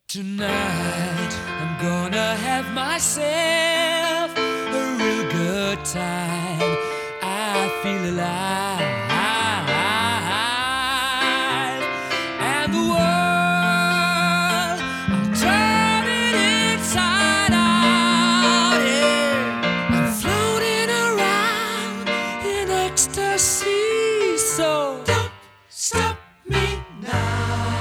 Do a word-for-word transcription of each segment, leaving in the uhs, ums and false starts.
Tonight I'm gonna have myself a real good time. I feel alive, and the world, I'll turn it inside out. Yeah. I'm floating around in ecstasy, so don't stop me now.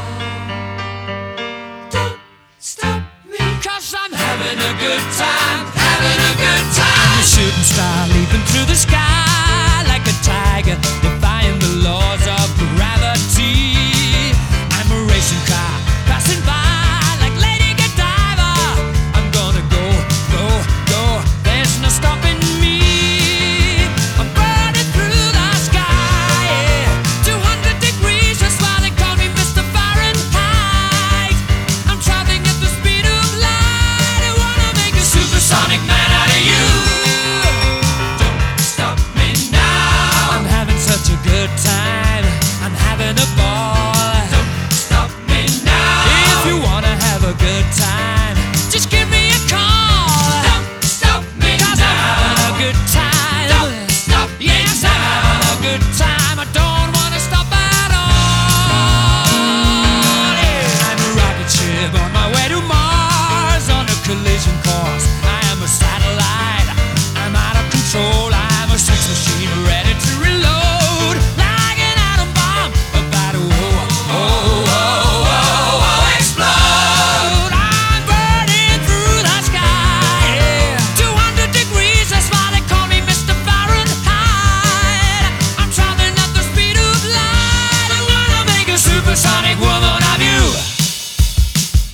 I'm having a good time, having a good time. I'm a shooting star leaping through the sky like a tiger, defying the laws of gravity. I'm a racing car passing by like Lady Godiva. I'm gonna go, go, go. There's no stopping me. I'm burning through the sky, yeah. two hundred degrees, that's why they call me Mister Fahrenheit. I'm traveling at the speed of light. Supersonic man out of you. Don't stop me now. I'm having such a good time. I'm having a ball. Don't stop me now. If you wanna have a good time, just give me a call. Don't stop me now. 'Cause I'm having a good time. Don't stop me now. Yes, I'm having a good time. I don't wanna stop at all. Yeah. I'm a rocket ship on my way to Mars on a collision course. Satellite, I'm out of control. I'm a sex machine ready to reload, like an atom bomb about to oh, oh, oh, oh, oh, explode. I'm burning through the sky, yeah. two hundred degrees, that's why they call me Mister Fahrenheit. I'm traveling at the speed of light. I'm gonna make a supersonic woman of you.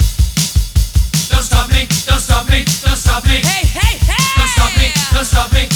Don't stop me, don't stop me, don't stop me. Hey, hey, hey! Don't stop me, don't stop me.